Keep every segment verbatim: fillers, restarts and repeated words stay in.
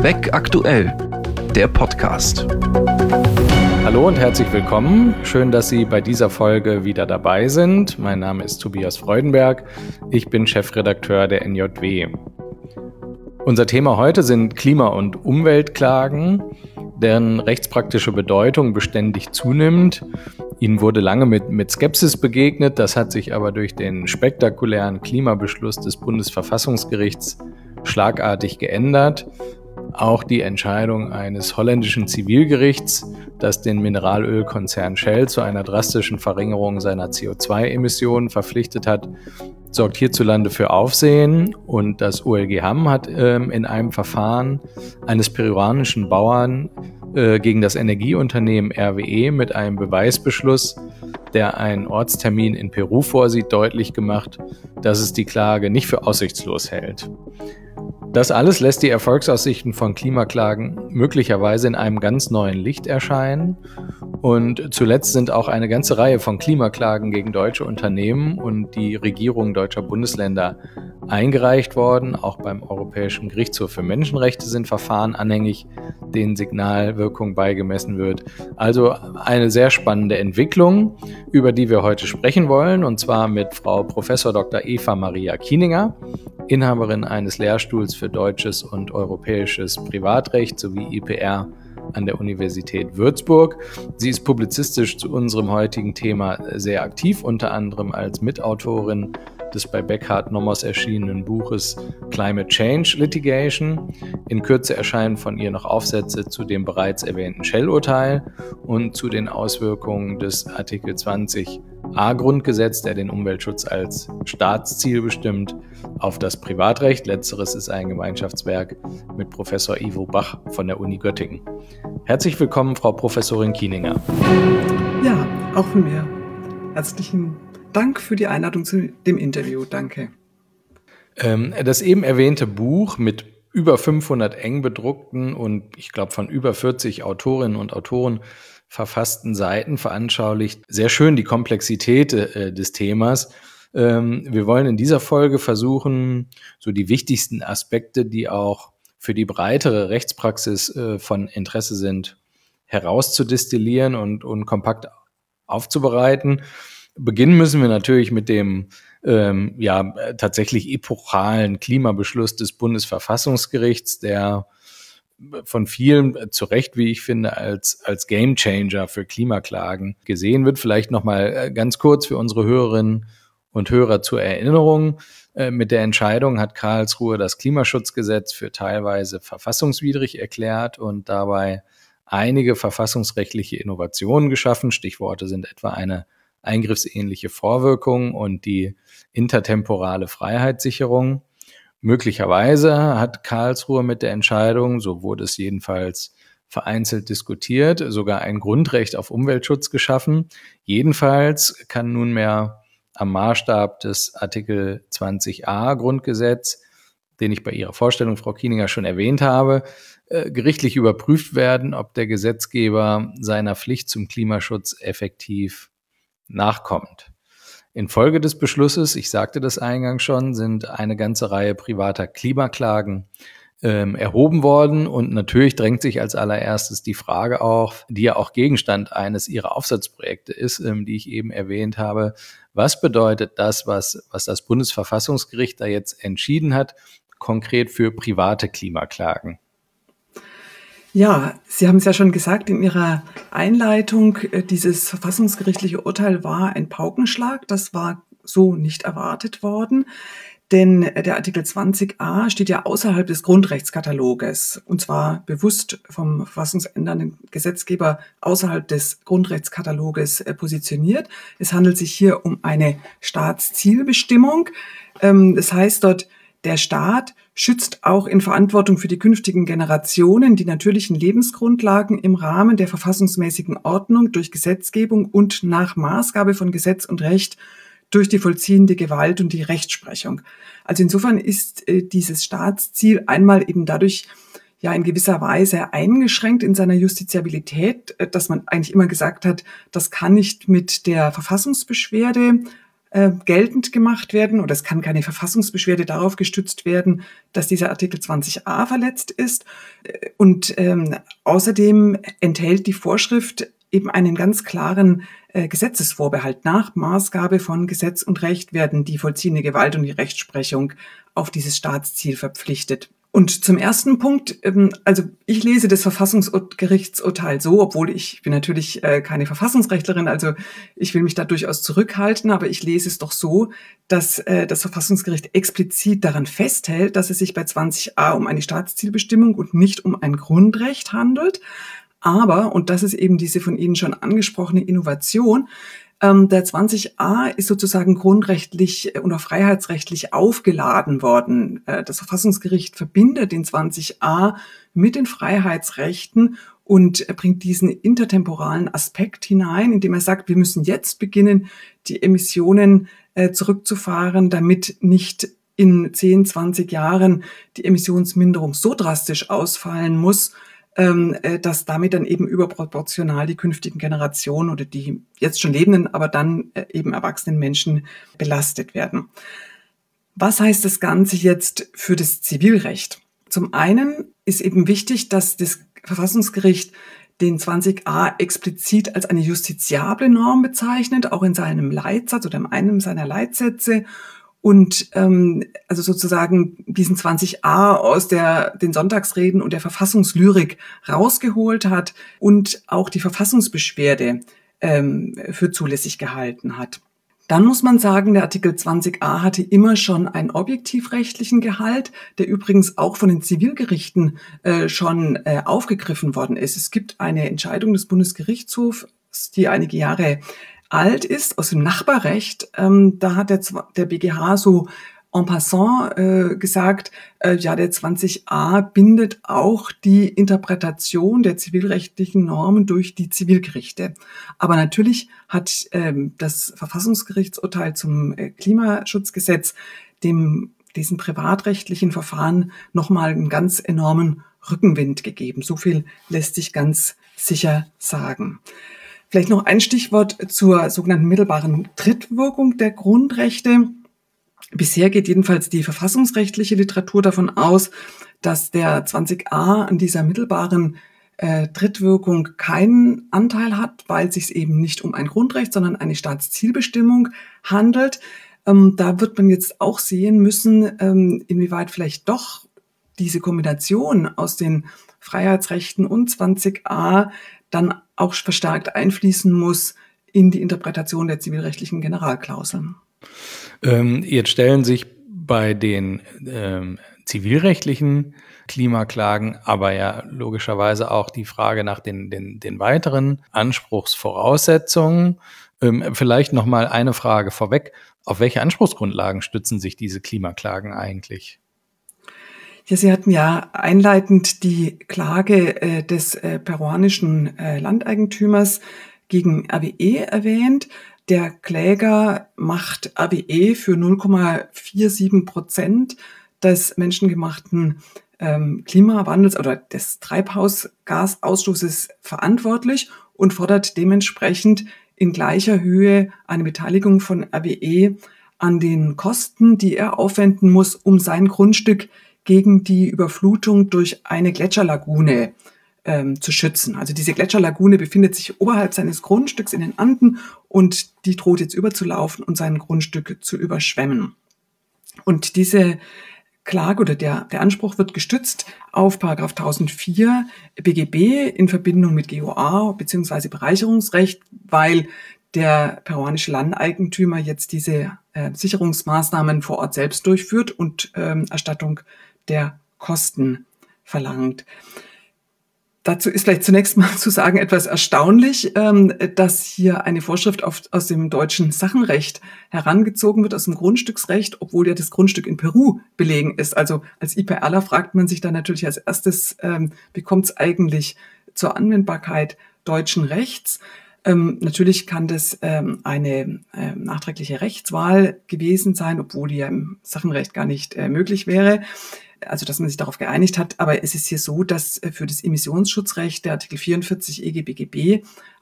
W E C aktuell, der Podcast. Hallo und herzlich willkommen. Schön, dass Sie bei dieser Folge wieder dabei sind. Mein Name ist Tobias Freudenberg. Ich bin Chefredakteur der N J W. Unser Thema heute sind Klima- und Umweltklagen, deren rechtspraktische Bedeutung beständig zunimmt. Ihnen wurde lange mit, mit Skepsis begegnet, das hat sich aber durch den spektakulären Klimabeschluss des Bundesverfassungsgerichts schlagartig geändert. Auch die Entscheidung eines holländischen Zivilgerichts, das den Mineralölkonzern Shell zu einer drastischen Verringerung seiner C O zwei Emissionen verpflichtet hat, sorgt hierzulande für Aufsehen. Und das O L G Hamm hat ähm, in einem Verfahren eines peruanischen Bauern äh, gegen das Energieunternehmen R W E mit einem Beweisbeschluss, der einen Ortstermin in Peru vorsieht, deutlich gemacht, dass es die Klage nicht für aussichtslos hält. Das alles lässt die Erfolgsaussichten von Klimaklagen möglicherweise in einem ganz neuen Licht erscheinen. Und zuletzt sind auch eine ganze Reihe von Klimaklagen gegen deutsche Unternehmen und die Regierungen deutscher Bundesländer eingereicht worden. Auch beim Europäischen Gerichtshof für Menschenrechte sind Verfahren anhängig, denen Signalwirkung beigemessen wird. Also eine sehr spannende Entwicklung, über die wir heute sprechen wollen, und zwar mit Frau Professor Doktor Eva Maria Kieninger, Inhaberin eines Lehrstuhls für deutsches und europäisches Privatrecht sowie I P R an der Universität Würzburg. Sie ist publizistisch zu unserem heutigen Thema sehr aktiv, unter anderem als Mitautorin des bei Beckhardt Nommers erschienenen Buches Climate Change Litigation. In Kürze erscheinen von ihr noch Aufsätze zu dem bereits erwähnten Shell-Urteil und zu den Auswirkungen des Artikel zwanzig a Grundgesetz, der den Umweltschutz als Staatsziel bestimmt, auf das Privatrecht. Letzteres ist ein Gemeinschaftswerk mit Professor Ivo Bach von der Uni Göttingen. Herzlich willkommen, Frau Professorin Kieninger. Ja, auch von mir. Herzlichen Dank für die Einladung zu dem Interview. Danke. Ähm, das eben erwähnte Buch mit über fünfhundert eng bedruckten und ich glaube von über vierzig Autorinnen und Autoren verfassten Seiten veranschaulicht sehr schön die Komplexität äh, des Themas. Ähm, wir wollen in dieser Folge versuchen, so die wichtigsten Aspekte, die auch für die breitere Rechtspraxis äh, von Interesse sind, herauszudestillieren und, und kompakt aufzubereiten. Beginnen müssen wir natürlich mit dem ähm, ja tatsächlich epochalen Klimabeschluss des Bundesverfassungsgerichts, der von vielen zu Recht, wie ich finde, als als Gamechanger für Klimaklagen gesehen wird. Vielleicht nochmal ganz kurz für unsere Hörerinnen und Hörer zur Erinnerung. Äh, mit der Entscheidung hat Karlsruhe das Klimaschutzgesetz für teilweise verfassungswidrig erklärt und dabei einige verfassungsrechtliche Innovationen geschaffen. Stichworte sind etwa eine eingriffsähnliche Vorwirkung und die intertemporale Freiheitssicherung. Möglicherweise hat Karlsruhe mit der Entscheidung, so wurde es jedenfalls vereinzelt diskutiert, sogar ein Grundrecht auf Umweltschutz geschaffen. Jedenfalls kann nunmehr am Maßstab des Artikel zwanzig a Grundgesetz, den ich bei Ihrer Vorstellung, Frau Kieninger, schon erwähnt habe, äh, gerichtlich überprüft werden, ob der Gesetzgeber seiner Pflicht zum Klimaschutz effektiv nachkommt. Infolge des Beschlusses, ich sagte das eingangs schon, sind eine ganze Reihe privater Klimaklagen ähm, erhoben worden. Und natürlich drängt sich als allererstes die Frage auf, die ja auch Gegenstand eines Ihrer Aufsatzprojekte ist, ähm, die ich eben erwähnt habe. Was bedeutet das, was, was das Bundesverfassungsgericht da jetzt entschieden hat, konkret für private Klimaklagen? Ja, Sie haben es ja schon gesagt in Ihrer Einleitung, dieses verfassungsgerichtliche Urteil war ein Paukenschlag. Das war so nicht erwartet worden, denn der Artikel zwanzig a steht ja außerhalb des Grundrechtskataloges und zwar bewusst vom verfassungsändernden Gesetzgeber außerhalb des Grundrechtskataloges positioniert. Es handelt sich hier um eine Staatszielbestimmung. Das heißt dort, der Staat schützt auch in Verantwortung für die künftigen Generationen die natürlichen Lebensgrundlagen im Rahmen der verfassungsmäßigen Ordnung durch Gesetzgebung und nach Maßgabe von Gesetz und Recht durch die vollziehende Gewalt und die Rechtsprechung. Also insofern ist äh, dieses Staatsziel einmal eben dadurch ja in gewisser Weise eingeschränkt in seiner Justiziabilität, äh, dass man eigentlich immer gesagt hat, das kann nicht mit der Verfassungsbeschwerde äh, geltend gemacht werden oder es kann keine Verfassungsbeschwerde darauf gestützt werden, dass dieser Artikel zwanzig a verletzt ist. Und ähm, außerdem enthält die Vorschrift eben einen ganz klaren äh, Gesetzesvorbehalt. Nach Maßgabe von Gesetz und Recht werden die vollziehende Gewalt und die Rechtsprechung auf dieses Staatsziel verpflichtet. Und zum ersten Punkt, ähm, also ich lese das Verfassungsgerichtsurteil so, obwohl ich bin natürlich äh, keine Verfassungsrechtlerin, also ich will mich da durchaus zurückhalten, aber ich lese es doch so, dass äh, das Verfassungsgericht explizit daran festhält, dass es sich bei zwanzig a um eine Staatszielbestimmung und nicht um ein Grundrecht handelt. Aber, und das ist eben diese von Ihnen schon angesprochene Innovation, ähm, der zwanzig a ist sozusagen grundrechtlich oder freiheitsrechtlich aufgeladen worden. Äh, das Verfassungsgericht verbindet den zwanzig a mit den Freiheitsrechten und bringt diesen intertemporalen Aspekt hinein, indem er sagt, wir müssen jetzt beginnen, die Emissionen äh, zurückzufahren, damit nicht in zehn, zwanzig Jahren die Emissionsminderung so drastisch ausfallen muss, dass damit dann eben überproportional die künftigen Generationen oder die jetzt schon lebenden, aber dann eben erwachsenen Menschen belastet werden. Was heißt das Ganze jetzt für das Zivilrecht? Zum einen ist eben wichtig, dass das Verfassungsgericht den zwanzig a explizit als eine justiziable Norm bezeichnet, auch in seinem Leitsatz oder in einem seiner Leitsätze. Und ähm, also sozusagen diesen zwanzig a aus der den Sonntagsreden und der Verfassungslyrik rausgeholt hat und auch die Verfassungsbeschwerde ähm, für zulässig gehalten hat. Dann muss man sagen, der Artikel zwanzig a hatte immer schon einen objektivrechtlichen Gehalt, der übrigens auch von den Zivilgerichten äh, schon äh, aufgegriffen worden ist. Es gibt eine Entscheidung des Bundesgerichtshofs, die einige Jahre alt ist, aus dem Nachbarrecht. Ähm, da hat der, der B G H so en passant äh, gesagt, äh, ja, der zwanzig a bindet auch die Interpretation der zivilrechtlichen Normen durch die Zivilgerichte. Aber natürlich hat ähm, das Verfassungsgerichtsurteil zum äh, Klimaschutzgesetz dem diesen privatrechtlichen Verfahren nochmal einen ganz enormen Rückenwind gegeben. So viel lässt sich ganz sicher sagen. Vielleicht noch ein Stichwort zur sogenannten mittelbaren Trittwirkung der Grundrechte. Bisher geht jedenfalls die verfassungsrechtliche Literatur davon aus, dass der zwanzig a an dieser mittelbaren äh, Trittwirkung keinen Anteil hat, weil es sich eben nicht um ein Grundrecht, sondern eine Staatszielbestimmung handelt. Ähm, da wird man jetzt auch sehen müssen, ähm, inwieweit vielleicht doch diese Kombination aus den Freiheitsrechten und zwanzig a dann auch verstärkt einfließen muss in die Interpretation der zivilrechtlichen Generalklauseln. Ähm, jetzt stellen sich bei den ähm, zivilrechtlichen Klimaklagen aber ja logischerweise auch die Frage nach den, den, den weiteren Anspruchsvoraussetzungen. Ähm, vielleicht noch mal eine Frage vorweg. Auf welche Anspruchsgrundlagen stützen sich diese Klimaklagen eigentlich? Ja, Sie hatten ja einleitend die Klage äh, des äh, peruanischen äh, Landeigentümers gegen R W E erwähnt. Der Kläger macht R W E für null Komma siebenundvierzig Prozent des menschengemachten ähm, Klimawandels oder des Treibhausgasausstoßes verantwortlich und fordert dementsprechend in gleicher Höhe eine Beteiligung von R W E an den Kosten, die er aufwenden muss, um sein Grundstück gegen die Überflutung durch eine Gletscherlagune ähm, zu schützen. Also diese Gletscherlagune befindet sich oberhalb seines Grundstücks in den Anden und die droht jetzt überzulaufen und sein Grundstück zu überschwemmen. Und diese Klage oder der, der Anspruch wird gestützt auf Paragraph tausendvier B G B in Verbindung mit G O A bzw. Bereicherungsrecht, weil der peruanische Landeigentümer jetzt diese äh, Sicherungsmaßnahmen vor Ort selbst durchführt und ähm, Erstattung der Kosten verlangt. Dazu ist vielleicht zunächst mal zu sagen etwas erstaunlich, ähm, dass hier eine Vorschrift auf, aus dem deutschen Sachenrecht herangezogen wird, aus dem Grundstücksrecht, obwohl ja das Grundstück in Peru belegen ist. Also als IPRler fragt man sich dann natürlich als erstes, ähm, wie kommt es eigentlich zur Anwendbarkeit deutschen Rechts? Ähm, natürlich kann das ähm, eine äh, nachträgliche Rechtswahl gewesen sein, obwohl die ja im Sachenrecht gar nicht äh, möglich wäre. Also, dass man sich darauf geeinigt hat. Aber es ist hier so, dass für das Emissionsschutzrecht der Artikel vierundvierzig E G B G B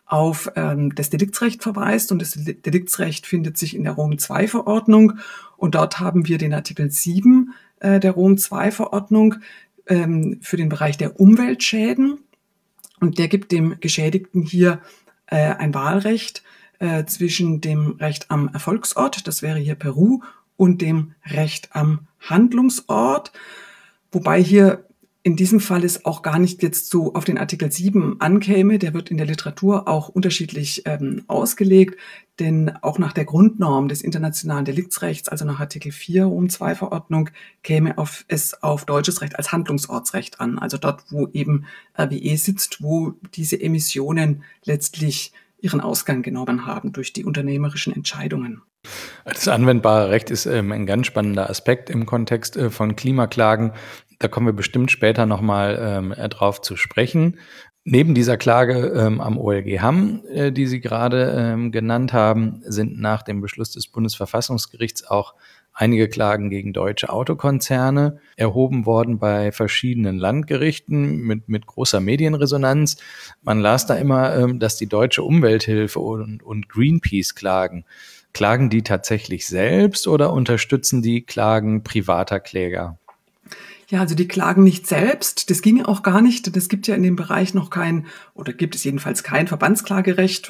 auf ähm, das Deliktsrecht verweist. Und das Deliktsrecht findet sich in der Rom zwei Verordnung. Und dort haben wir den Artikel sieben äh, der Rom zwei Verordnung ähm, für den Bereich der Umweltschäden. Und der gibt dem Geschädigten hier äh, ein Wahlrecht äh, zwischen dem Recht am Erfolgsort, das wäre hier Peru, und dem Recht am Handlungsort. Wobei hier in diesem Fall es auch gar nicht jetzt so auf den Artikel sieben ankäme. Der wird in der Literatur auch unterschiedlich ähm, ausgelegt, denn auch nach der Grundnorm des internationalen Deliktsrechts, also nach Artikel vier Rom zwei Verordnung, käme auf, es auf deutsches Recht als Handlungsortsrecht an. Also dort, wo eben R W E sitzt, wo diese Emissionen letztlich ihren Ausgang genommen haben durch die unternehmerischen Entscheidungen. Das anwendbare Recht ist ähm, ein ganz spannender Aspekt im Kontext äh, von Klimaklagen. Da kommen wir bestimmt später nochmal ähm, drauf zu sprechen. Neben dieser Klage ähm, am O L G Hamm, äh, die Sie gerade ähm, genannt haben, sind nach dem Beschluss des Bundesverfassungsgerichts auch einige Klagen gegen deutsche Autokonzerne erhoben worden bei verschiedenen Landgerichten mit, mit großer Medienresonanz. Man las da immer, ähm, dass die Deutsche Umwelthilfe und, und Greenpeace klagen. Klagen die tatsächlich selbst oder unterstützen die Klagen privater Kläger? Ja, also die klagen nicht selbst. Das ginge auch gar nicht. Es gibt ja in dem Bereich noch kein, oder gibt es jedenfalls kein Verbandsklagerecht.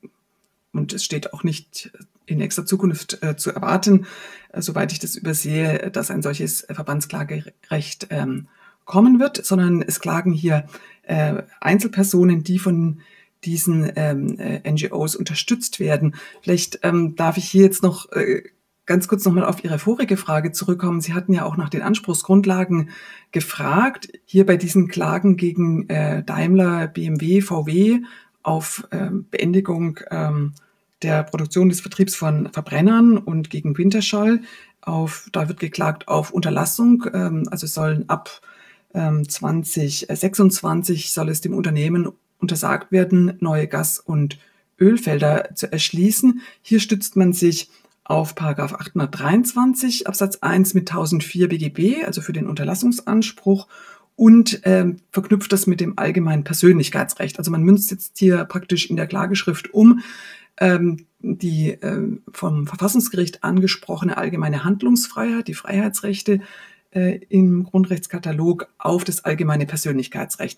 Und es steht auch nicht in nächster Zukunft äh, zu erwarten, äh, soweit ich das übersehe, dass ein solches Verbandsklagerecht ähm, kommen wird, sondern es klagen hier äh, Einzelpersonen, die von diesen ähm, äh, N G Os unterstützt werden. Vielleicht ähm, darf ich hier jetzt noch äh, ganz kurz nochmal auf Ihre vorige Frage zurückkommen. Sie hatten ja auch nach den Anspruchsgrundlagen gefragt. Hier bei diesen Klagen gegen äh, Daimler, B M W, V W auf ähm, Beendigung ähm, der Produktion des Vertriebs von Verbrennern und gegen Wintershall, auf, da wird geklagt auf Unterlassung. Ähm, also sollen ab ähm, zwanzig sechsundzwanzig soll es dem Unternehmen untersagt werden, neue Gas- und Ölfelder zu erschließen. Hier stützt man sich auf Paragraph achthundertdreiundzwanzig Absatz eins mit tausendvier B G B, also für den Unterlassungsanspruch, und ähm, verknüpft das mit dem allgemeinen Persönlichkeitsrecht. Also man münzt jetzt hier praktisch in der Klageschrift um ähm, die äh, vom Verfassungsgericht angesprochene allgemeine Handlungsfreiheit, die Freiheitsrechte äh, im Grundrechtskatalog auf das allgemeine Persönlichkeitsrecht.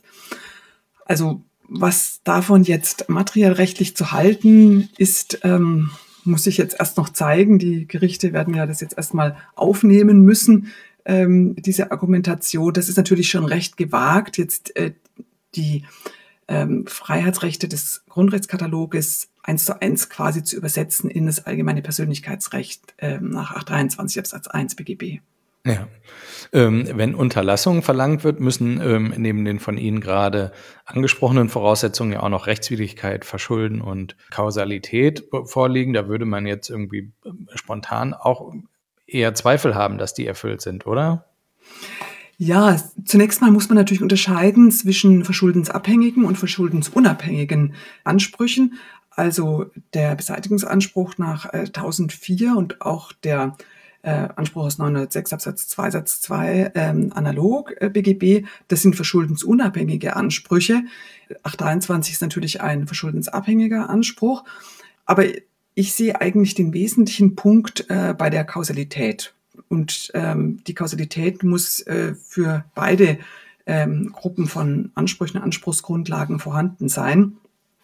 Also was davon jetzt materiell rechtlich zu halten ist, ähm, muss ich jetzt erst noch zeigen. Die Gerichte werden ja das jetzt erstmal aufnehmen müssen, ähm, diese Argumentation. Das ist natürlich schon recht gewagt, jetzt äh, die ähm, Freiheitsrechte des Grundrechtskataloges eins zu eins quasi zu übersetzen in das allgemeine Persönlichkeitsrecht ähm, nach achthundertdreiundzwanzig Absatz eins B G B. Ja, ähm, wenn Unterlassung verlangt wird, müssen ähm, neben den von Ihnen gerade angesprochenen Voraussetzungen ja auch noch Rechtswidrigkeit, Verschulden und Kausalität vorliegen. Da würde man jetzt irgendwie spontan auch eher Zweifel haben, dass die erfüllt sind, oder? Ja, zunächst mal muss man natürlich unterscheiden zwischen verschuldensabhängigen und verschuldensunabhängigen Ansprüchen. Also der Beseitigungsanspruch nach äh, tausendvier und auch der äh, Anspruch aus neunhundertsechs Absatz zwei Satz zwei ähm, analog äh, B G B, das sind verschuldensunabhängige Ansprüche. achthundertdreiundzwanzig ist natürlich ein verschuldensabhängiger Anspruch. Aber ich sehe eigentlich den wesentlichen Punkt äh, bei der Kausalität. Und ähm, die Kausalität muss äh, für beide ähm, Gruppen von Ansprüchen, Anspruchsgrundlagen vorhanden sein.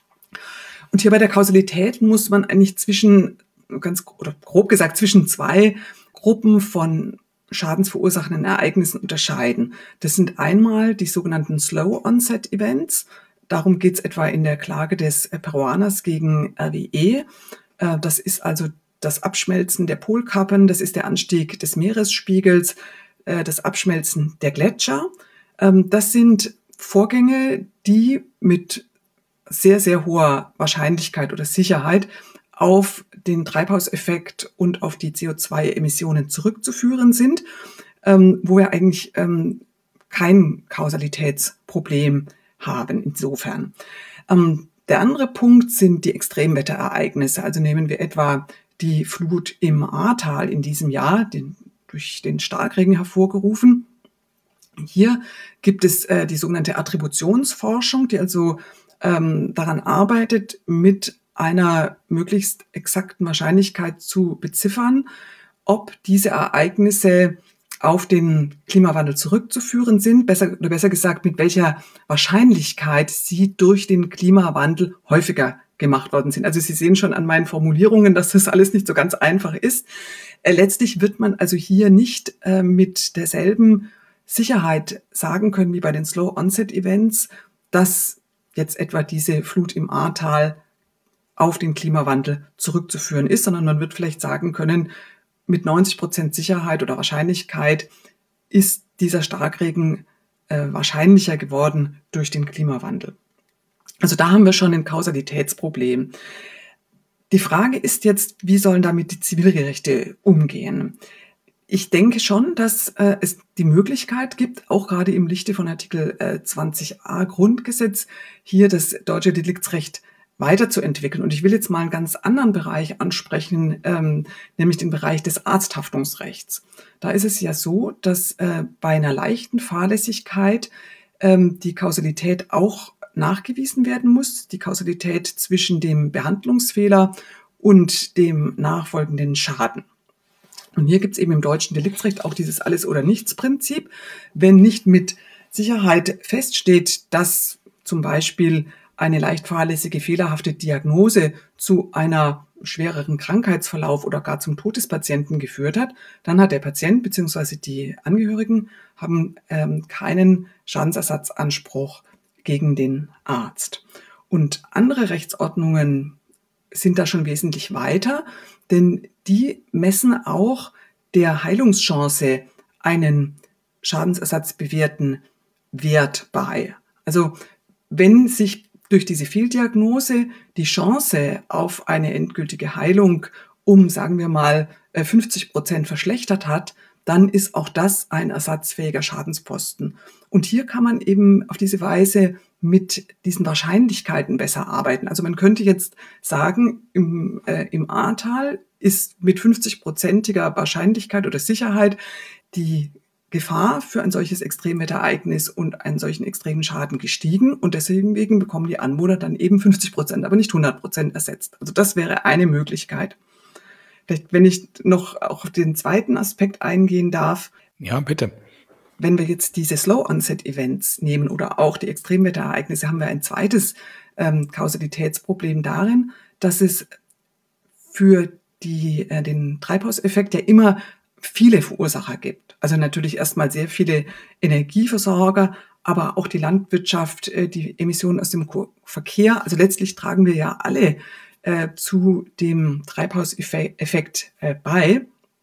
Und hier bei der Kausalität muss man eigentlich zwischen, ganz oder grob gesagt, zwischen zwei Gruppen von schadensverursachenden Ereignissen unterscheiden. Das sind einmal die sogenannten Slow Onset Events. Darum geht es etwa in der Klage des Peruaners gegen R W E. Äh, das ist also das Abschmelzen der Polkappen, das ist der Anstieg des Meeresspiegels, äh, das Abschmelzen der Gletscher. Ähm, das sind Vorgänge, die mit sehr, sehr hoher Wahrscheinlichkeit oder Sicherheit auf den Treibhauseffekt und auf die C O zwei Emissionen zurückzuführen sind, ähm, wo wir eigentlich ähm, kein Kausalitätsproblem haben insofern. Ähm, der andere Punkt sind die Extremwetterereignisse. Also nehmen wir etwa die Flut im Ahrtal in diesem Jahr, den, durch den Starkregen hervorgerufen. Hier gibt es äh, die sogenannte Attributionsforschung, die also ähm, daran arbeitet, mit einer möglichst exakten Wahrscheinlichkeit zu beziffern, ob diese Ereignisse auf den Klimawandel zurückzuführen sind, besser, oder besser gesagt, mit welcher Wahrscheinlichkeit sie durch den Klimawandel häufiger gemacht worden sind. Also Sie sehen schon an meinen Formulierungen, dass das alles nicht so ganz einfach ist. Äh, letztlich wird man also hier nicht äh, mit derselben Sicherheit sagen können wie bei den Slow-Onset-Events, dass jetzt etwa diese Flut im Ahrtal auf den Klimawandel zurückzuführen ist, sondern man wird vielleicht sagen können, mit neunzig Prozent Sicherheit oder Wahrscheinlichkeit ist dieser Starkregen äh, wahrscheinlicher geworden durch den Klimawandel. Also da haben wir schon ein Kausalitätsproblem. Die Frage ist jetzt, wie sollen damit die Zivilgerichte umgehen? Ich denke schon, dass äh, es die Möglichkeit gibt, auch gerade im Lichte von Artikel äh, zwanzig a Grundgesetz, hier das deutsche Deliktsrecht weiterzuentwickeln. Und ich will jetzt mal einen ganz anderen Bereich ansprechen, ähm, nämlich den Bereich des Arzthaftungsrechts. Da ist es ja so, dass äh, bei einer leichten Fahrlässigkeit ähm, die Kausalität auch nachgewiesen werden muss, die Kausalität zwischen dem Behandlungsfehler und dem nachfolgenden Schaden. Und hier gibt es eben im deutschen Deliktsrecht auch dieses Alles-oder-Nichts-Prinzip. Wenn nicht mit Sicherheit feststeht, dass zum Beispiel eine leicht fahrlässige, fehlerhafte Diagnose zu einer schwereren Krankheitsverlauf oder gar zum Tod des Patienten geführt hat, dann hat der Patient bzw. die Angehörigen haben ähm, keinen Schadensersatzanspruch gegen den Arzt. Und andere Rechtsordnungen sind da schon wesentlich weiter, denn die messen auch der Heilungschance einen schadensersatzbewährten Wert bei. Also wenn sich durch diese Fehldiagnose die Chance auf eine endgültige Heilung um, sagen wir mal, fünfzig Prozent verschlechtert hat, dann ist auch das ein ersatzfähiger Schadensposten. Und hier kann man eben auf diese Weise mit diesen Wahrscheinlichkeiten besser arbeiten. Also man könnte jetzt sagen, im, äh, im Ahrtal ist mit fünfzig-prozentiger Wahrscheinlichkeit oder Sicherheit die Gefahr für ein solches Extremwetterereignis und einen solchen extremen Schaden gestiegen und deswegen bekommen die Anwohner dann eben fünfzig Prozent, aber nicht hundert Prozent ersetzt. Also das wäre eine Möglichkeit. Vielleicht, wenn ich noch auf den zweiten Aspekt eingehen darf. Ja, bitte. Wenn wir jetzt diese Slow-Onset-Events nehmen oder auch die Extremwetterereignisse, haben wir ein zweites ähm, Kausalitätsproblem darin, dass es für die, äh, den Treibhauseffekt ja immer viele Verursacher gibt. Also natürlich erstmal sehr viele Energieversorger, aber auch die Landwirtschaft, die Emissionen aus dem Verkehr. Also letztlich tragen wir ja alle äh, zu dem Treibhauseffekt äh, bei.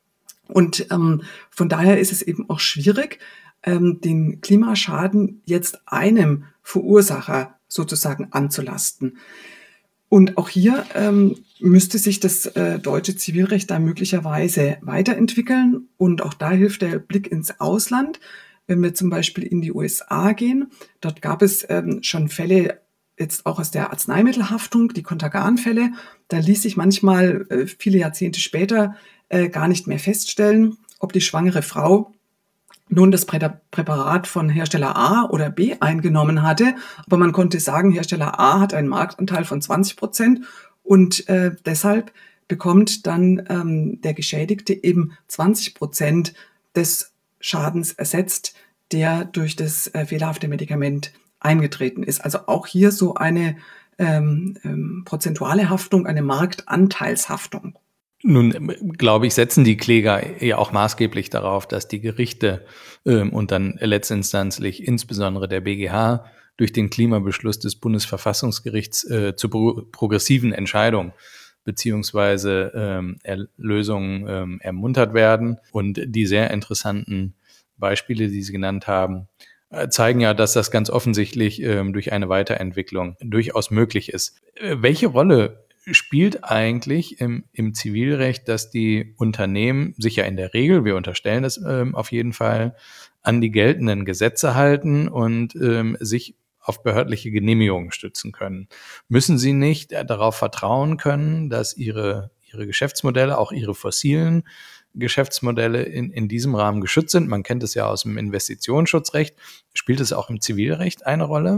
Und ähm, von daher ist es eben auch schwierig, ähm, den Klimaschaden jetzt einem Verursacher sozusagen anzulasten. Und auch hier ähm, müsste sich das äh, deutsche Zivilrecht da möglicherweise weiterentwickeln. Und auch da hilft der Blick ins Ausland. Wenn wir zum Beispiel in die U S A gehen, dort gab es ähm, schon Fälle, jetzt auch aus der Arzneimittelhaftung, die Contergan-Fälle. Da ließ sich manchmal äh, viele Jahrzehnte später äh, gar nicht mehr feststellen, ob die schwangere Frau nun das Prä- Präparat von Hersteller A oder B eingenommen hatte. Aber man konnte sagen, Hersteller A hat einen Marktanteil von zwanzig Prozent und äh, deshalb bekommt dann ähm, der Geschädigte eben zwanzig Prozent des Schadens ersetzt, der durch das äh, fehlerhafte Medikament eingetreten ist. Also auch hier so eine ähm, ähm, prozentuale Haftung, eine Marktanteilshaftung. Nun, glaube ich, setzen die Kläger ja auch maßgeblich darauf, dass die Gerichte ähm, und dann letztinstanzlich insbesondere der B G H durch den Klimabeschluss des Bundesverfassungsgerichts äh, zu pro- progressiven Entscheidungen beziehungsweise ähm, Lösungen ähm, ermuntert werden. Und die sehr interessanten Beispiele, die Sie genannt haben, äh, zeigen ja, dass das ganz offensichtlich ähm, durch eine Weiterentwicklung durchaus möglich ist. Äh, welche Rolle spielt eigentlich im, im Zivilrecht, dass die Unternehmen sich ja in der Regel, wir unterstellen das ähm, auf jeden Fall, an die geltenden Gesetze halten und ähm, sich auf behördliche Genehmigungen stützen können? Müssen sie nicht darauf vertrauen können, dass ihre, ihre Geschäftsmodelle, auch ihre fossilen Geschäftsmodelle in, in diesem Rahmen geschützt sind? Man kennt es ja aus dem Investitionsschutzrecht. Spielt es auch im Zivilrecht eine Rolle?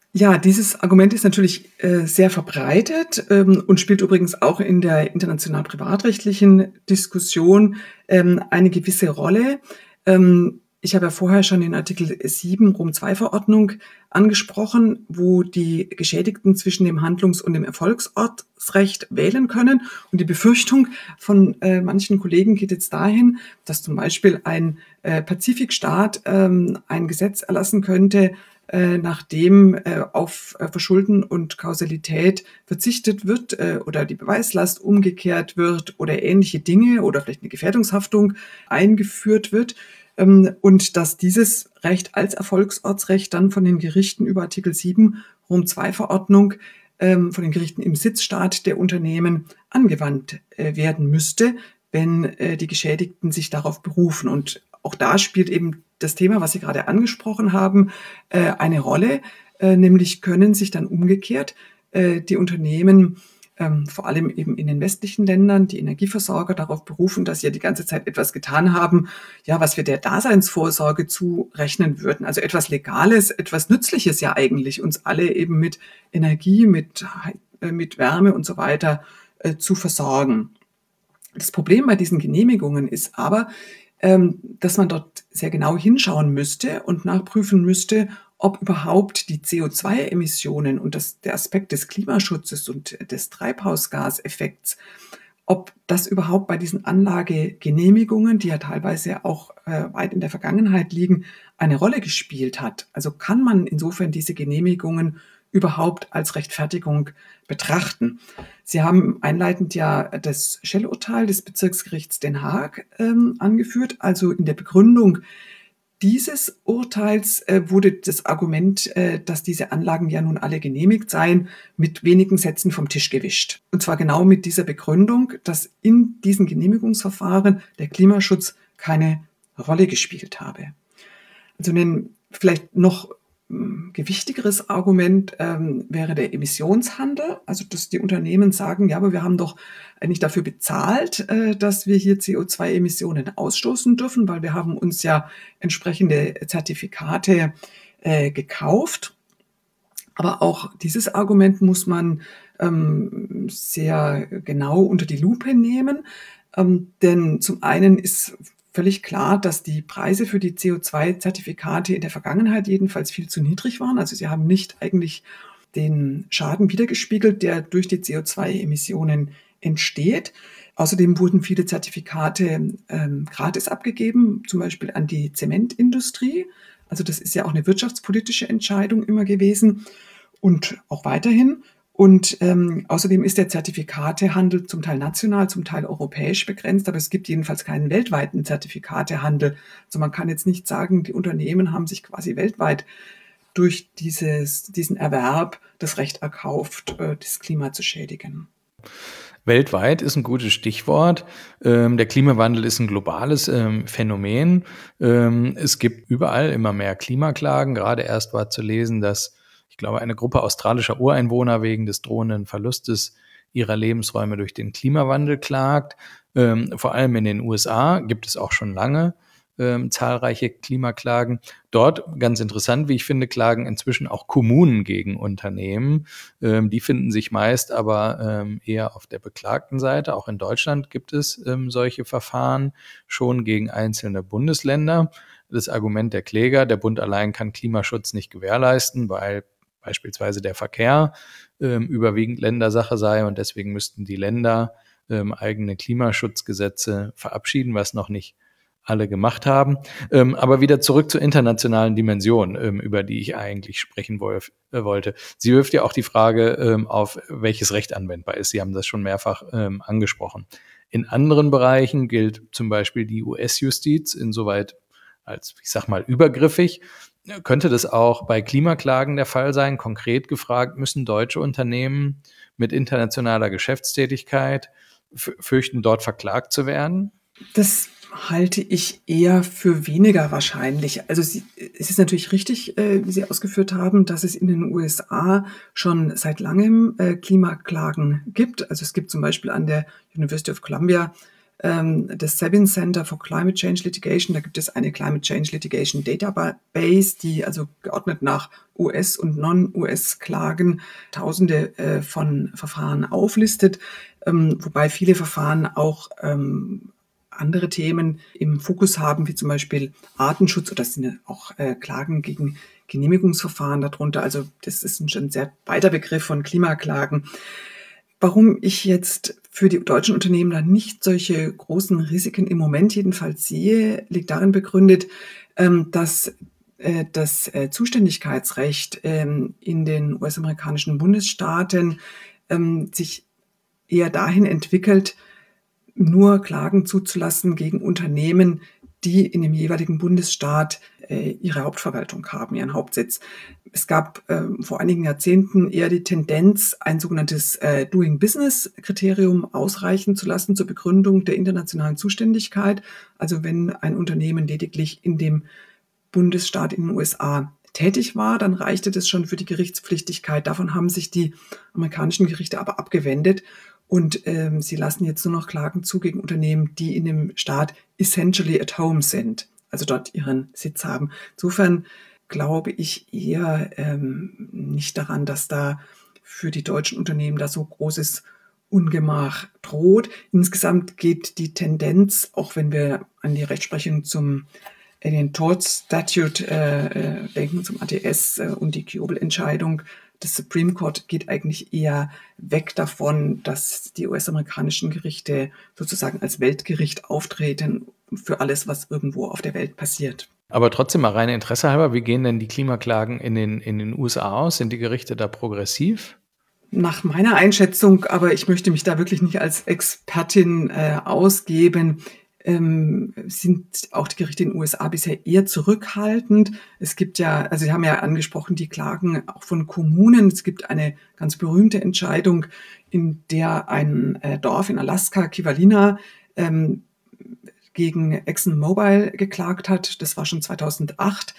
Ja, dieses Argument ist natürlich äh, sehr verbreitet ähm, und spielt übrigens auch in der international privatrechtlichen Diskussion ähm, eine gewisse Rolle. Ähm, ich habe ja vorher schon den Artikel sieben Rom zwei Verordnung angesprochen, wo die Geschädigten zwischen dem Handlungs- und dem Erfolgsortsrecht wählen können. Und die Befürchtung von äh, manchen Kollegen geht jetzt dahin, dass zum Beispiel ein äh, Pazifikstaat ähm, ein Gesetz erlassen könnte, äh, nachdem äh, auf äh, Verschulden und Kausalität verzichtet wird äh, oder die Beweislast umgekehrt wird oder ähnliche Dinge oder vielleicht eine Gefährdungshaftung eingeführt wird, ähm, und dass dieses Recht als Erfolgsortsrecht dann von den Gerichten über Artikel sieben Rom zwei Verordnung ähm, von den Gerichten im Sitzstaat der Unternehmen angewandt äh, werden müsste, wenn äh, die Geschädigten sich darauf berufen. Und auch da spielt eben das Thema, was Sie gerade angesprochen haben, äh, eine Rolle, äh, nämlich können sich dann umgekehrt äh, die Unternehmen, ähm, vor allem eben in den westlichen Ländern, die Energieversorger darauf berufen, dass sie ja die ganze Zeit etwas getan haben, ja, was wir der Daseinsvorsorge zurechnen würden. Also etwas Legales, etwas Nützliches ja eigentlich, uns alle eben mit Energie, mit, äh, mit Wärme und so weiter äh, zu versorgen. Das Problem bei diesen Genehmigungen ist aber, ähm, dass man dort sehr genau hinschauen müsste und nachprüfen müsste, ob überhaupt die C O zwei Emissionen und das, der Aspekt des Klimaschutzes und des Treibhausgaseffekts, ob das überhaupt bei diesen Anlagegenehmigungen, die ja teilweise auch äh, weit in der Vergangenheit liegen, eine Rolle gespielt hat. Also kann man insofern diese Genehmigungen überhaupt als Rechtfertigung betrachten. Sie haben einleitend ja das Schell-Urteil des Bezirksgerichts Den Haag ähm, angeführt. Also in der Begründung dieses Urteils äh, wurde das Argument, äh, dass diese Anlagen ja nun alle genehmigt seien, mit wenigen Sätzen vom Tisch gewischt. Und zwar genau mit dieser Begründung, dass in diesen Genehmigungsverfahren der Klimaschutz keine Rolle gespielt habe. Also ein vielleicht noch mh, gewichtigeres Argument ähm, wäre der Emissionshandel. Also dass die Unternehmen sagen, ja, aber wir haben doch eigentlich dafür bezahlt, äh, dass wir hier C O zwei Emissionen ausstoßen dürfen, weil wir haben uns ja entsprechende Zertifikate äh, gekauft. Aber auch dieses Argument muss man ähm, sehr genau unter die Lupe nehmen. Ähm, denn zum einen ist völlig klar, dass die Preise für die C O zwei Zertifikate in der Vergangenheit jedenfalls viel zu niedrig waren. Also sie haben nicht eigentlich den Schaden wiedergespiegelt, der durch die C O zwei Emissionen entsteht. Außerdem wurden viele Zertifikate ähm, gratis abgegeben, zum Beispiel an die Zementindustrie. Also das ist ja auch eine wirtschaftspolitische Entscheidung immer gewesen und auch weiterhin. Und ähm, außerdem ist der Zertifikatehandel zum Teil national, zum Teil europäisch begrenzt, aber es gibt jedenfalls keinen weltweiten Zertifikatehandel. Also man kann jetzt nicht sagen, die Unternehmen haben sich quasi weltweit durch dieses, diesen Erwerb das Recht erkauft, äh, das Klima zu schädigen. Weltweit ist ein gutes Stichwort. Ähm, der Klimawandel ist ein globales ähm, Phänomen. Ähm, es gibt überall immer mehr Klimaklagen. Gerade erst war zu lesen, dass, ich glaube, eine Gruppe australischer Ureinwohner wegen des drohenden Verlustes ihrer Lebensräume durch den Klimawandel klagt. Ähm, vor allem in den U S A gibt es auch schon lange ähm, zahlreiche Klimaklagen. Dort, ganz interessant, wie ich finde, klagen inzwischen auch Kommunen gegen Unternehmen. Ähm, die finden sich meist aber ähm, eher auf der beklagten Seite. Auch in Deutschland gibt es ähm, solche Verfahren schon gegen einzelne Bundesländer. Das Argument der Kläger, der Bund allein kann Klimaschutz nicht gewährleisten, weil beispielsweise der Verkehr ähm, überwiegend Ländersache sei und deswegen müssten die Länder ähm, eigene Klimaschutzgesetze verabschieden, was noch nicht alle gemacht haben. Ähm, aber wieder zurück zur internationalen Dimension, ähm, über die ich eigentlich sprechen wolf, äh, wollte. Sie wirft ja auch die Frage ähm, auf, welches Recht anwendbar ist. Sie haben das schon mehrfach ähm, angesprochen. In anderen Bereichen gilt zum Beispiel die U S-Justiz insoweit als, ich sag mal, übergriffig. Könnte das auch bei Klimaklagen der Fall sein? Konkret gefragt, müssen deutsche Unternehmen mit internationaler Geschäftstätigkeit f- fürchten, dort verklagt zu werden? Das halte ich eher für weniger wahrscheinlich. Also sie, es ist natürlich richtig, äh, wie Sie ausgeführt haben, dass es in den U S A schon seit langem äh, Klimaklagen gibt. Also es gibt zum Beispiel an der University of Columbia ähm, das Sabin Center for Climate Change Litigation. Da gibt es eine Climate Change Litigation Database, die also geordnet nach U S- und Non-U S-Klagen Tausende äh, von Verfahren auflistet, ähm, wobei viele Verfahren auch ähm, andere Themen im Fokus haben, wie zum Beispiel Artenschutz, oder das sind auch äh, Klagen gegen Genehmigungsverfahren darunter. Also das ist ein schon sehr weiter Begriff von Klimaklagen. Warum ich jetzt für die deutschen Unternehmen da nicht solche großen Risiken im Moment jedenfalls sehe, liegt darin begründet, ähm, dass äh, das äh, Zuständigkeitsrecht ähm, in den U S-amerikanischen Bundesstaaten ähm, sich eher dahin entwickelt, nur Klagen zuzulassen gegen Unternehmen, die in dem jeweiligen Bundesstaat äh, ihre Hauptverwaltung haben, ihren Hauptsitz. Es gab äh, vor einigen Jahrzehnten eher die Tendenz, ein sogenanntes äh, Doing-Business-Kriterium ausreichen zu lassen zur Begründung der internationalen Zuständigkeit. Also wenn ein Unternehmen lediglich in dem Bundesstaat in den U S A tätig war, dann reichte das schon für die Gerichtspflichtigkeit. Davon haben sich die amerikanischen Gerichte aber abgewendet. Und ähm, sie lassen jetzt nur noch Klagen zu gegen Unternehmen, die in dem Staat essentially at home sind, also dort ihren Sitz haben. Insofern glaube ich eher ähm, nicht daran, dass da für die deutschen Unternehmen da so großes Ungemach droht. Insgesamt geht die Tendenz, auch wenn wir an die Rechtsprechung zum in den Tort Statute äh, denken, zum A T S äh, und die Kiobel-Entscheidung des Supreme Court, geht eigentlich eher weg davon, dass die U S-amerikanischen Gerichte sozusagen als Weltgericht auftreten für alles, was irgendwo auf der Welt passiert. Aber trotzdem mal rein Interesse halber, wie gehen denn die Klimaklagen in den, in den U S A aus? Sind die Gerichte da progressiv? Nach meiner Einschätzung, aber ich möchte mich da wirklich nicht als Expertin äh, ausgeben, ähm, sind auch die Gerichte in den U S A bisher eher zurückhaltend. Es gibt ja, also Sie haben ja angesprochen, die Klagen auch von Kommunen. Es gibt eine ganz berühmte Entscheidung, in der ein äh, Dorf in Alaska, Kivalina, ähm, gegen ExxonMobil geklagt hat. Das war schon zweitausendacht.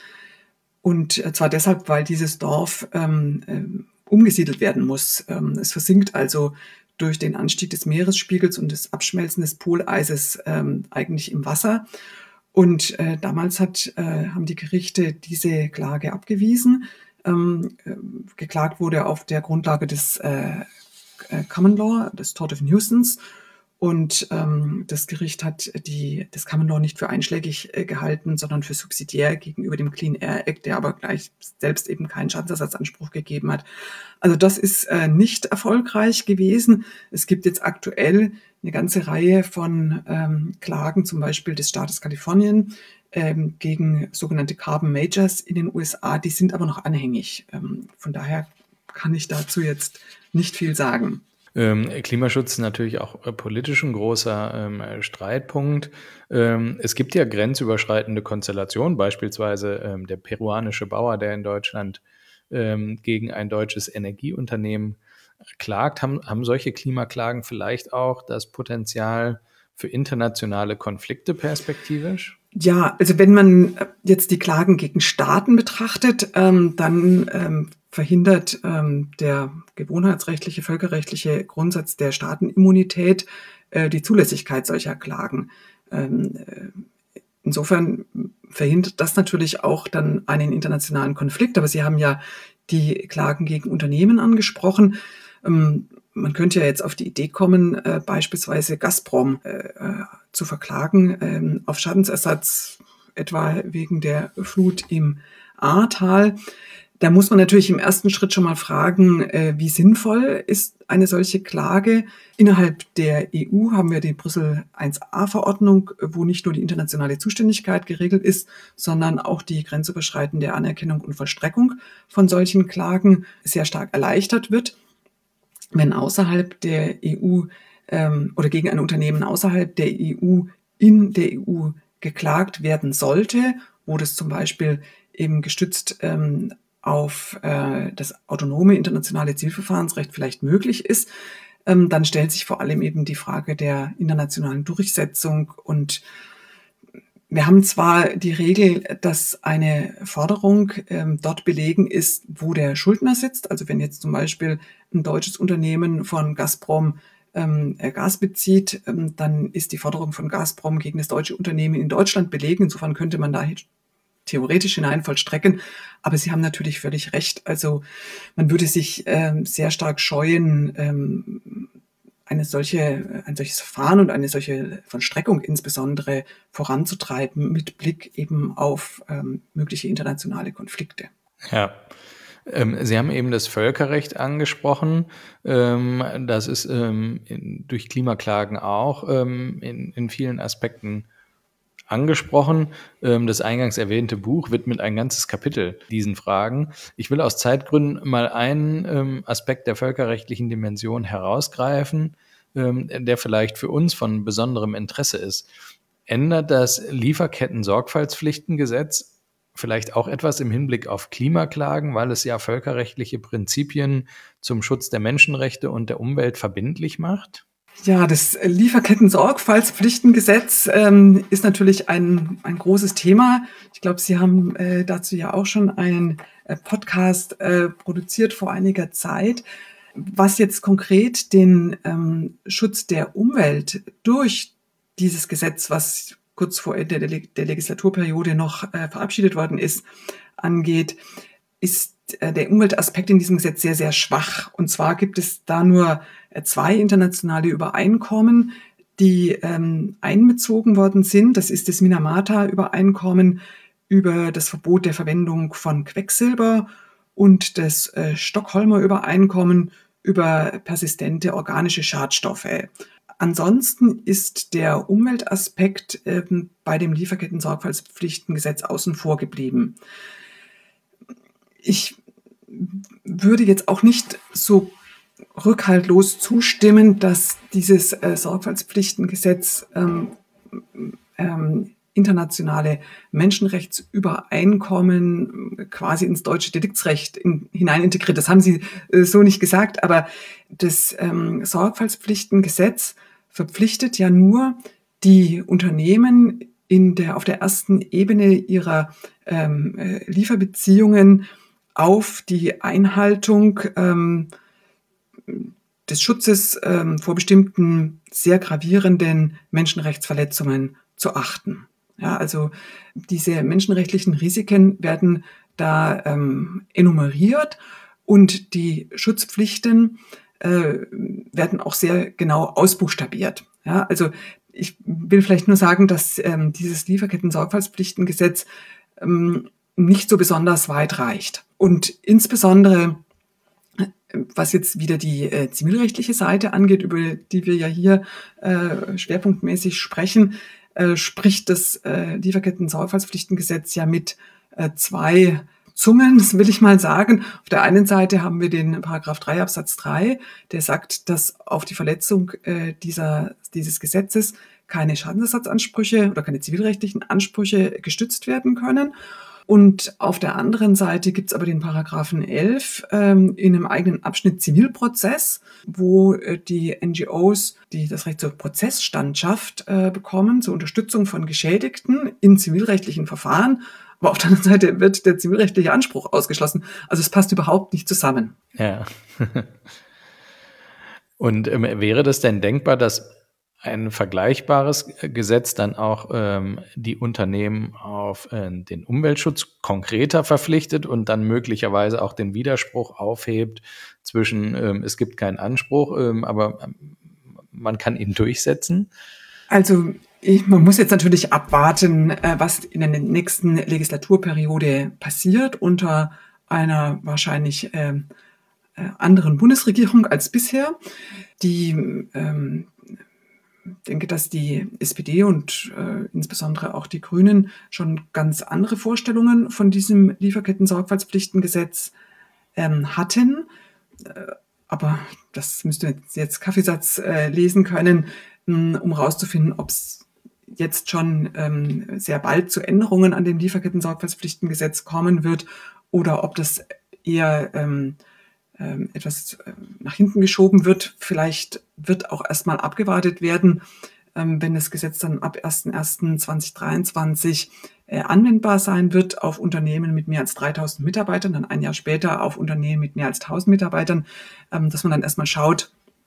Und zwar deshalb, weil dieses Dorf ähm, ähm, umgesiedelt werden muss. Ähm, es versinkt also durch den Anstieg des Meeresspiegels und das Abschmelzen des Poleises ähm, eigentlich im Wasser. Und äh, damals hat, äh, haben die Gerichte diese Klage abgewiesen. Ähm, äh, geklagt wurde auf der Grundlage des äh, Common Law, des Tort of Nuisance. Und ähm, das Gericht hat die, das Common Law nicht für einschlägig äh, gehalten, sondern für subsidiär gegenüber dem Clean Air Act, der aber gleich selbst eben keinen Schadensersatzanspruch gegeben hat. Also das ist äh, nicht erfolgreich gewesen. Es gibt jetzt aktuell eine ganze Reihe von ähm, Klagen, zum Beispiel des Staates Kalifornien, ähm, gegen sogenannte Carbon Majors in den U S A. Die sind aber noch anhängig. Ähm, von daher kann ich dazu jetzt nicht viel sagen. Ähm, Klimaschutz ist natürlich auch äh, politisch ein großer ähm, Streitpunkt. Ähm, es gibt ja grenzüberschreitende Konstellationen, beispielsweise ähm, der peruanische Bauer, der in Deutschland ähm, gegen ein deutsches Energieunternehmen klagt. Haben, haben solche Klimaklagen vielleicht auch das Potenzial für internationale Konflikte perspektivisch? Ja, also wenn man jetzt die Klagen gegen Staaten betrachtet, ähm, dann ähm, verhindert ähm, der gewohnheitsrechtliche, völkerrechtliche Grundsatz der Staatenimmunität äh, die Zulässigkeit solcher Klagen. Ähm, äh, insofern verhindert das natürlich auch dann einen internationalen Konflikt. Aber Sie haben ja die Klagen gegen Unternehmen angesprochen. Ähm, man könnte ja jetzt auf die Idee kommen, äh, beispielsweise Gazprom äh, zu verklagen ähm, auf Schadensersatz, etwa wegen der Flut im Ahrtal. Da muss man natürlich im ersten Schritt schon mal fragen, äh, wie sinnvoll ist eine solche Klage. Innerhalb der E U haben wir die Brüssel eins a Verordnung, wo nicht nur die internationale Zuständigkeit geregelt ist, sondern auch die grenzüberschreitende Anerkennung und Vollstreckung von solchen Klagen sehr stark erleichtert wird. Wenn außerhalb der E U ähm, oder gegen ein Unternehmen außerhalb der E U in der E U geklagt werden sollte, wo das zum Beispiel eben gestützt ähm, auf äh, das autonome internationale Zivilverfahrensrecht vielleicht möglich ist, ähm, dann stellt sich vor allem eben die Frage der internationalen Durchsetzung. Und wir haben zwar die Regel, dass eine Forderung ähm, dort belegen ist, wo der Schuldner sitzt. Also wenn jetzt zum Beispiel ein deutsches Unternehmen von Gazprom ähm, Gas bezieht, ähm, dann ist die Forderung von Gazprom gegen das deutsche Unternehmen in Deutschland belegen. Insofern könnte man da theoretisch hinein vollstrecken. Aber Sie haben natürlich völlig recht. Also man würde sich ähm, sehr stark scheuen, ähm, eine solche, ein solches Verfahren und eine solche Vollstreckung insbesondere voranzutreiben mit Blick eben auf ähm, mögliche internationale Konflikte. Ja. Ähm, Sie haben eben das Völkerrecht angesprochen. Ähm, das ist ähm, in, durch Klimaklagen auch ähm, in, in vielen Aspekten angesprochen. Ähm, das eingangs erwähnte Buch widmet ein ganzes Kapitel diesen Fragen. Ich will aus Zeitgründen mal einen ähm, Aspekt der völkerrechtlichen Dimension herausgreifen, ähm, der vielleicht für uns von besonderem Interesse ist. Ändert das Lieferketten-Sorgfaltspflichtengesetz vielleicht auch etwas im Hinblick auf Klimaklagen, weil es ja völkerrechtliche Prinzipien zum Schutz der Menschenrechte und der Umwelt verbindlich macht? Ja, das Lieferketten-Sorgfaltspflichtengesetz ähm, ist natürlich ein, ein großes Thema. Ich glaube, Sie haben äh, dazu ja auch schon einen äh, Podcast äh, produziert vor einiger Zeit. Was jetzt konkret den ähm, Schutz der Umwelt durch dieses Gesetz, was kurz vor Ende der, Le- der Legislaturperiode noch äh, verabschiedet worden ist, angeht, ist äh, der Umweltaspekt in diesem Gesetz sehr, sehr schwach. Und zwar gibt es da nur äh, zwei internationale Übereinkommen, die ähm, einbezogen worden sind. Das ist das Minamata-Übereinkommen über das Verbot der Verwendung von Quecksilber und das äh, Stockholmer Übereinkommen über persistente organische Schadstoffe. Ansonsten ist der Umweltaspekt ähm, bei dem Lieferketten-Sorgfaltspflichtengesetz außen vor geblieben. Ich würde jetzt auch nicht so rückhaltlos zustimmen, dass dieses äh, Sorgfaltspflichtengesetz ähm, ähm, internationale Menschenrechtsübereinkommen quasi ins deutsche Deliktsrecht in, hinein integriert. Das haben Sie äh, so nicht gesagt, aber das ähm, Sorgfaltspflichtengesetz verpflichtet ja nur die Unternehmen in der, auf der ersten Ebene ihrer ähm, äh, Lieferbeziehungen auf die Einhaltung ähm, des Schutzes ähm, vor bestimmten sehr gravierenden Menschenrechtsverletzungen zu achten. Ja, also diese menschenrechtlichen Risiken werden da ähm, enumeriert und die Schutzpflichten äh, werden auch sehr genau ausbuchstabiert. Ja, also ich will vielleicht nur sagen, dass ähm, dieses Lieferketten-Sorgfaltspflichtengesetz ähm, nicht so besonders weit reicht. Und insbesondere, was jetzt wieder die äh, zivilrechtliche Seite angeht, über die wir ja hier äh, schwerpunktmäßig sprechen, äh, spricht das äh, Lieferketten-Sorgfaltspflichtengesetz ja mit äh, zwei Zungen, das will ich mal sagen. Auf der einen Seite haben wir den Paragraph drei Absatz drei, der sagt, dass auf die Verletzung äh, dieser, dieses Gesetzes keine Schadensersatzansprüche oder keine zivilrechtlichen Ansprüche gestützt werden können. Und auf der anderen Seite gibt es aber den Paragraphen elf ähm, in einem eigenen Abschnitt Zivilprozess, wo äh, die N G Os, die das Recht zur Prozessstandschaft äh, bekommen, zur Unterstützung von Geschädigten in zivilrechtlichen Verfahren. Aber auf der anderen Seite wird der zivilrechtliche Anspruch ausgeschlossen. Also es passt überhaupt nicht zusammen. Ja. Und ähm, wäre das denn denkbar, dass ein vergleichbares Gesetz dann auch ähm, die Unternehmen auf äh, den Umweltschutz konkreter verpflichtet und dann möglicherweise auch den Widerspruch aufhebt zwischen, ähm, es gibt keinen Anspruch, ähm, aber ähm, man kann ihn durchsetzen? Also ich, man muss jetzt natürlich abwarten, äh, was in der nächsten Legislaturperiode passiert unter einer wahrscheinlich äh, äh, anderen Bundesregierung als bisher. Die ähm, Ich denke, dass die S P D und äh, insbesondere auch die Grünen schon ganz andere Vorstellungen von diesem Lieferketten-Sorgfaltspflichtengesetz ähm, hatten. Äh, aber das müsst ihr jetzt Kaffeesatz äh, lesen können, mh, um herauszufinden, ob es jetzt schon ähm, sehr bald zu Änderungen an dem Lieferketten-Sorgfaltspflichtengesetz kommen wird oder ob das eher ähm, etwas nach hinten geschoben wird. Vielleicht wird auch erstmal abgewartet werden, wenn das Gesetz dann ab erster erster zweitausenddreiundzwanzig anwendbar sein wird auf Unternehmen mit mehr als dreitausend Mitarbeitern, dann ein Jahr später auf Unternehmen mit mehr als tausend Mitarbeitern, dass man dann erstmal schaut,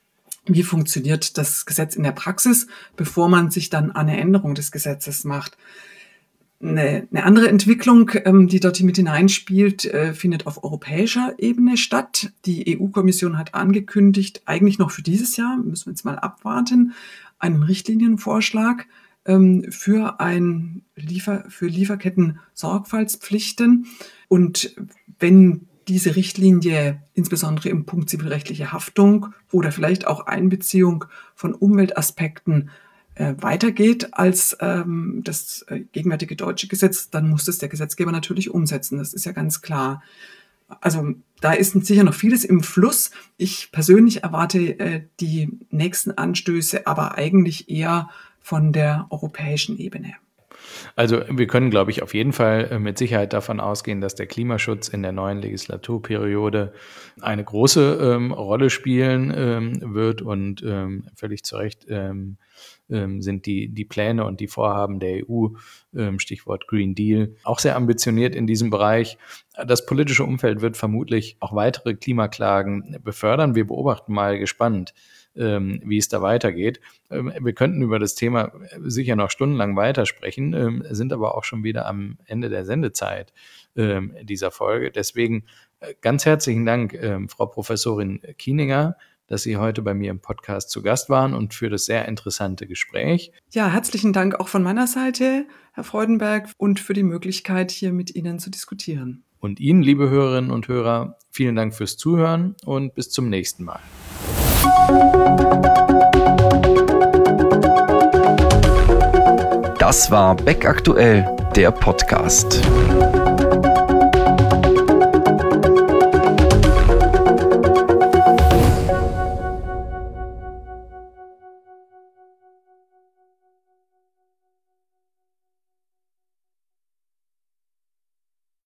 wie funktioniert das Gesetz in der Praxis, bevor man sich dann an eine Änderung des Gesetzes macht. Eine, eine andere Entwicklung, ähm, die dort mit hineinspielt, äh, findet auf europäischer Ebene statt. Die E U-Kommission hat angekündigt, eigentlich noch für dieses Jahr, müssen wir jetzt mal abwarten, einen Richtlinienvorschlag ähm, für ein Liefer, für Lieferketten-Sorgfaltspflichten. Und wenn diese Richtlinie insbesondere im Punkt zivilrechtliche Haftung oder vielleicht auch Einbeziehung von Umweltaspekten äh, weitergeht als ähm, das äh, gegenwärtige deutsche Gesetz, dann muss das der Gesetzgeber natürlich umsetzen. Das ist ja ganz klar. Also da ist sicher noch vieles im Fluss. Ich persönlich erwarte äh, die nächsten Anstöße aber eigentlich eher von der europäischen Ebene. Also wir können, glaube ich, auf jeden Fall mit Sicherheit davon ausgehen, dass der Klimaschutz in der neuen Legislaturperiode eine große ähm, Rolle spielen ähm, wird und ähm, völlig zu Recht ähm, ähm, sind die, die Pläne und die Vorhaben der E U, ähm, Stichwort Green Deal, auch sehr ambitioniert in diesem Bereich. Das politische Umfeld wird vermutlich auch weitere Klimaklagen befördern. Wir beobachten mal gespannt, Ähm, wie es da weitergeht. Ähm, wir könnten über das Thema sicher noch stundenlang weitersprechen, ähm, sind aber auch schon wieder am Ende der Sendezeit ähm, dieser Folge. Deswegen äh, ganz herzlichen Dank, ähm, Frau Professorin Kieninger, dass Sie heute bei mir im Podcast zu Gast waren und für das sehr interessante Gespräch. Ja, herzlichen Dank auch von meiner Seite, Herr Freudenberg, und für die Möglichkeit, hier mit Ihnen zu diskutieren. Und Ihnen, liebe Hörerinnen und Hörer, vielen Dank fürs Zuhören und bis zum nächsten Mal. Das war Beck Aktuell, der Podcast.